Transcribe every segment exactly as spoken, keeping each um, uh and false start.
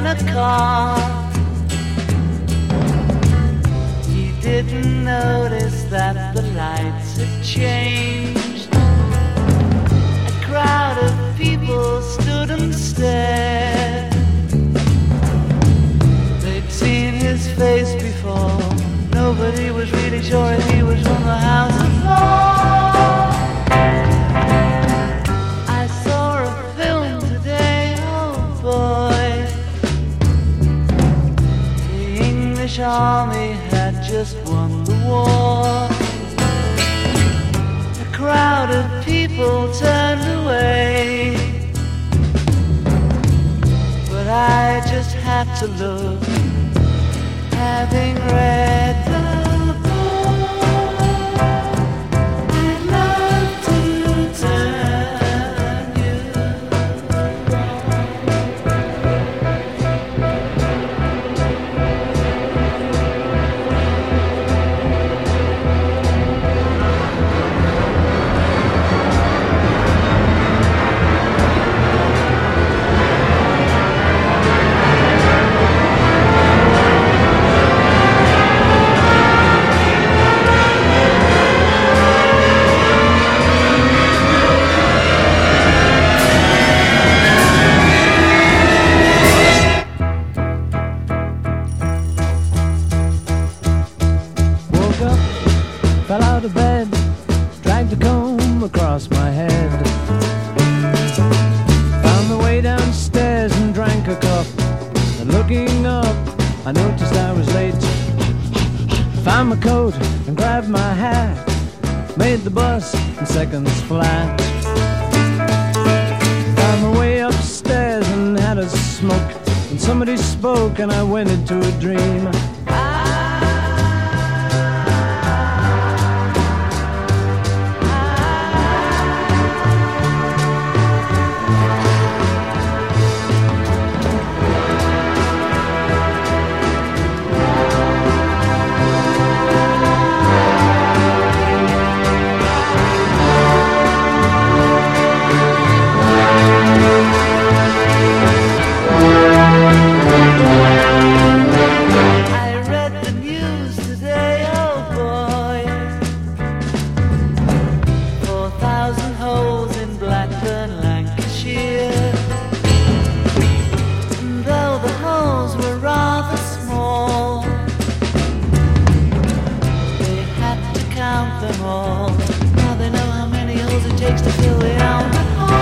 a car. He didn't notice that the lights had changed. A crowd of people stood and stared. They'd seen his face before. Nobody was really sure if he was from the House of Lords. I saw a film today, oh boy. The English army had just won the war. A crowd of people turned away, but I just had to look, having read the fell out of bed, dragged a comb across my head. Found my way downstairs and drank a cup. And looking up, I noticed I was late. Found my coat and grabbed my hat. Made the bus in seconds flat. Found my way upstairs and had a smoke. And somebody spoke and I went into a dream. Now they know how many holes it takes to fill the album.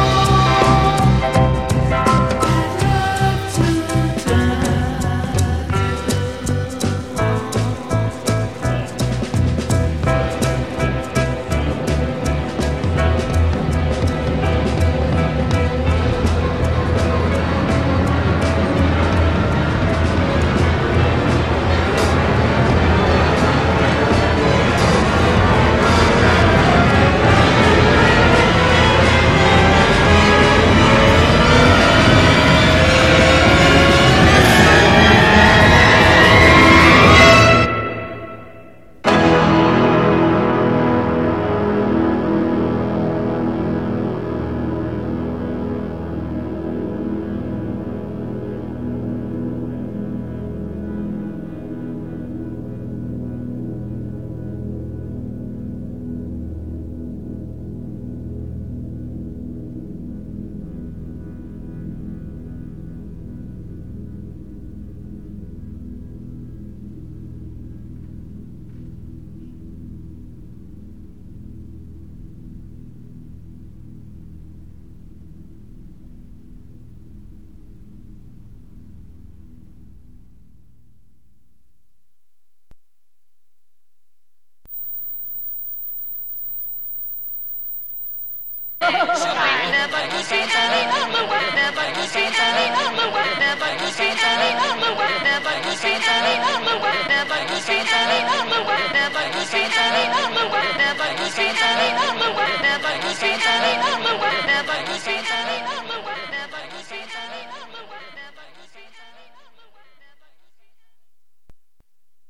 Never to see any other way. Never to see any other way. Never to see any other way. Never to see any other way. Never to see any other way. Never to see any other way. Never to see any other way. Never to see any other way.